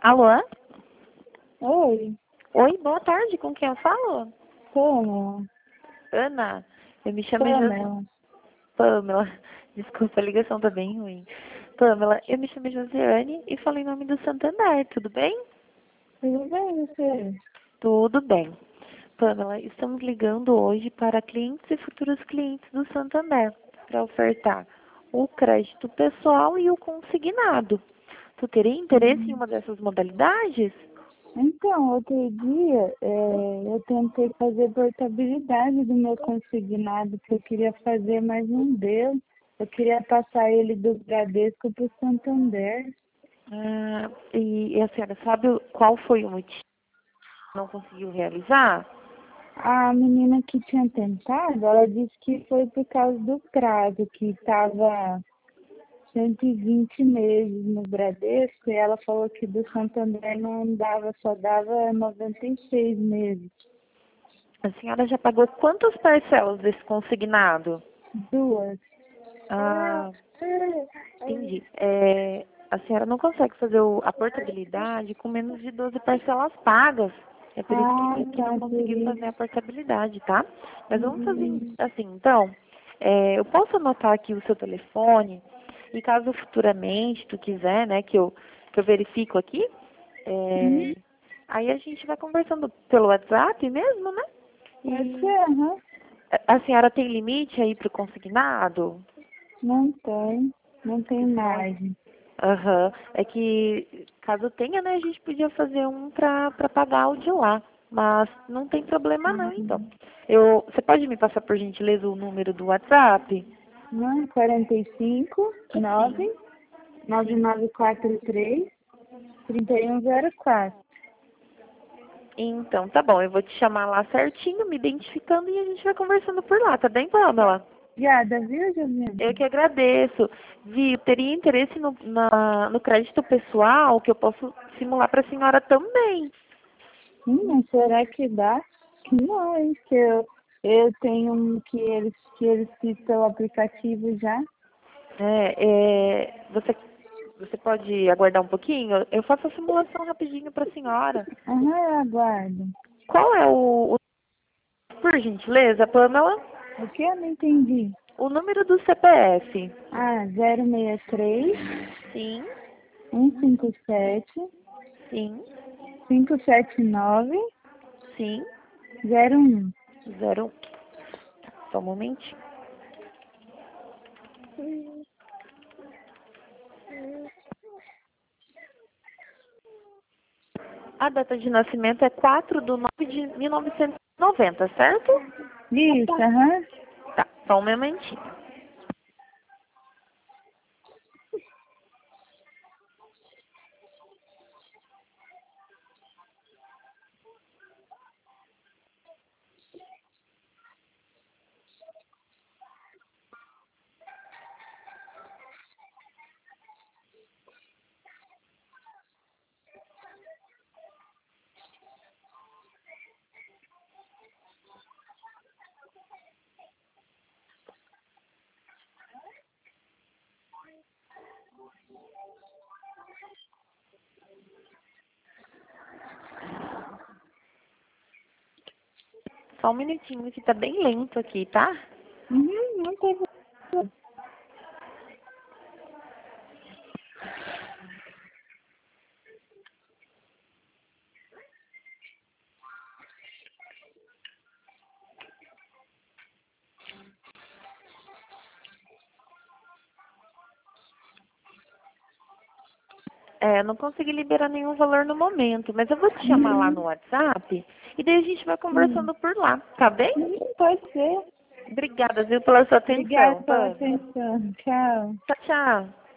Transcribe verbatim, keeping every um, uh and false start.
Alô? Oi, Oi, boa tarde. Com quem eu falo? Pamela. Ana. Eu me chamo Jos... Pamela. Pamela. Desculpa, a ligação tá bem ruim. Pamela, eu me chamo Josiane e falo em nome do Santander, tudo bem? Tudo bem, você? Tudo bem. Pamela, estamos ligando hoje para clientes e futuros clientes do Santander para ofertar o crédito pessoal e o consignado. Tu teria interesse em Hum. uma dessas modalidades? Então, outro dia, é, eu tentei fazer portabilidade do meu consignado, que eu queria fazer, mas não deu. Eu queria passar ele do Bradesco para o Santander. Ah, e, e a senhora sabe o- qual foi o motivo que não conseguiu realizar? A menina que tinha tentado, ela disse que foi por causa do prazo, que estava cento e vinte meses no Bradesco, e ela falou que do Santander não dava, só dava noventa e seis meses. A senhora já pagou quantas parcelas desse consignado? Duas. Ah, entendi. É, a senhora não consegue fazer o- a portabilidade com menos de doze parcelas pagas. É por isso Ah, que, que não tá, por conseguiu fazer isso. a portabilidade, tá? Mas vamos fazer Hum, assim, então. É, eu posso anotar aqui o seu telefone e caso futuramente tu quiser, né, que eu, que eu verifico aqui, uhum, é, aí a gente vai conversando pelo WhatsApp mesmo, né? pode E ser, aham. a a senhora tem limite aí para o consignado? Não tem, não tem Só- margem. Aham. É que caso tenha, né, a gente podia fazer um para para pagar o de lá. Mas não tem problema não, então. Uhum. Eu, você pode me passar por gentileza o número do WhatsApp? Não, quarenta e cinco, nove, Sim, nove sim. nove quatro três, trinta e um zero quatro. Então, tá bom. Eu vou te chamar lá certinho, me identificando e a gente vai conversando por lá, tá bem, Pamela? Obrigada, viu, Juliana? Eu que agradeço. Vi, teria interesse no, na, no crédito pessoal que eu posso simular para a senhora também. Hum, mas será que dá? Que não, hein? Que eu, eu tenho um que eles, que eles citam o aplicativo já. É, é, você, você pode aguardar um pouquinho? Eu faço a simulação rapidinho para a senhora. Aham, eu aguardo. Qual é o, o, por gentileza, Pamela? O que eu não entendi? O número do C P F? Ah, zero seis três, Sim, um cinco sete, sim, cinco sete nove, sim. zero um. Zero. Só um momentinho. A data de nascimento é quatro de nove de mil novecentos e noventa, certo? Isso, aham. Tá, só um momentinho. Só um minutinho, que tá bem lento aqui, tá? Uhum, não tem problema. É, eu não consegui liberar nenhum valor no momento, mas eu vou te chamar lá no Uhum, WhatsApp e daí a gente vai sim. conversando por lá, tá bem? Uhum, pode ser. Obrigada, viu, pela sua Obrigada atenção, pela Pam. atenção. Tchau. Tchau, tchau.